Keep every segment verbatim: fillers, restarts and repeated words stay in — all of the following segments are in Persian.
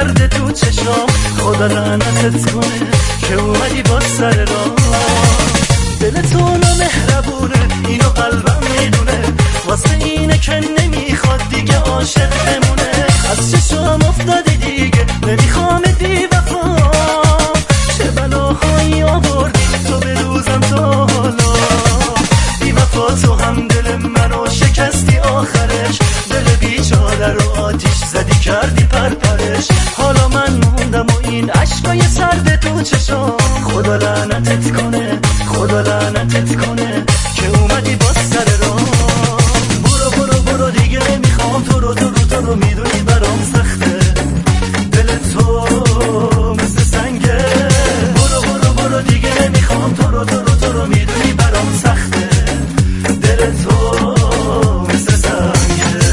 سرد تو چشام، خدا لعنتت کنه که اومدی با سر راه. دل تو مهربونه اینو قلبم میدونه، واسه اینه که نمیخواد دیگه عاشق بمونه. از چشام افتادی دیگه نمیخوام بی وفا، چه بلاهایی آوردی تو به روزم تا حالا. بی وفا تو هم دل منو شکستی آخرش، دل بیچاره رو آتیش زدی کردی پرپرش. حالا من موندم و این عشقای سرد تو چشام، خدا لعنتت کنه خدا لعنتت کنه که اومدی با سر راه. برو برو برو دیگه نمیخوام تو رو تو رو تو رو میدونی برام سخته، دل تو مثل سنگه. برو برو برو دیگه نمیخوام تو رو تو رو تو رو میدونی برام سخته، دل تو مثل سنگه.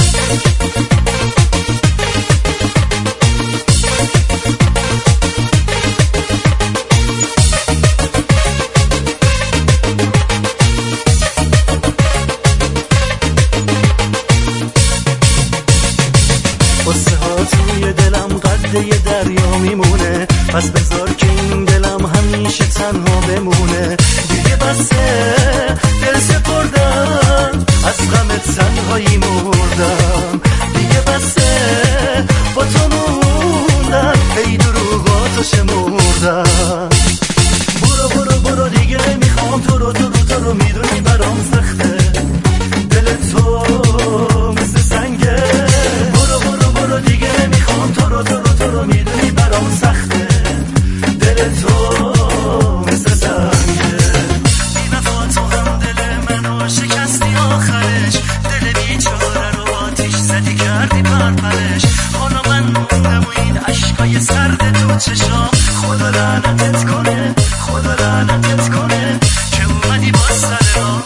قصه ها توی دلم قد یه دریا میمونه، پس بذار که این دلم همیشه تنها بمونه. دیگه بسه دل سپردم، از غم تنهایی مردم. دیگه بسه با تو موندم، ای دروغاتو شمردم. برو برو برو دیگه نمیخوام تو رو تو رو تو رو میدونی برام سخته، دل تو مثل سنگه. برو برو برو دیگه نمیخوام تو رو تو رو تو رو میدونی برام سخته، دل تو مثل سنگه. بی وفا تو هم دل منو شکستی آخرش، دل بیچاره رو آتیش زدی کردی پرپرش. حالا من موندم و این عشقای سرد تو چشام، خدا لعنتت کنه خدا لعنتت کنه که اومدی با سر راه.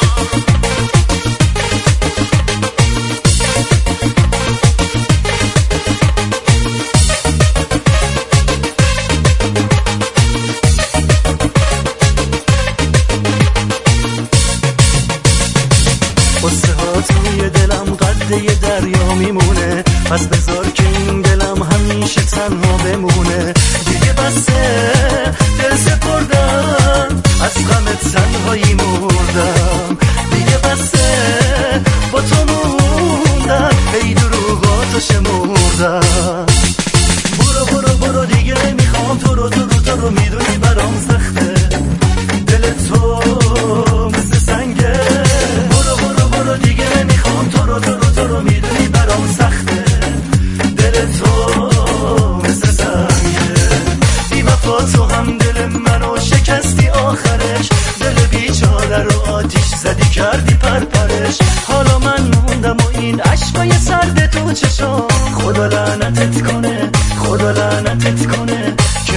قصه ها توی دلم قد یه دریا میمونه، پس بذار که این دلم همیشه تنها بمونه. دیگه بسه دل سپردم، از غم تنهایی مردم. دیگه بسه با تو موندم، ای دروغاتو شمردم. برو برو برو دیگه نمیخوام تو رو تو رو تو رو میدونی برام سخته، دل تو مثل سنگه. برو برو برو دیگه نمیخوام تو رو تو رو تو رو میدونی برام سخته، دل تو مثل سنگه. بی وفا تو هم دل منو شکستی آخرش، دل بیچاره رو آتیش زدی کردی پرپرش. حالا من موندم و این عشقای سرد تو چشام، خدا لعنتت کنه خدا لعنتت کنه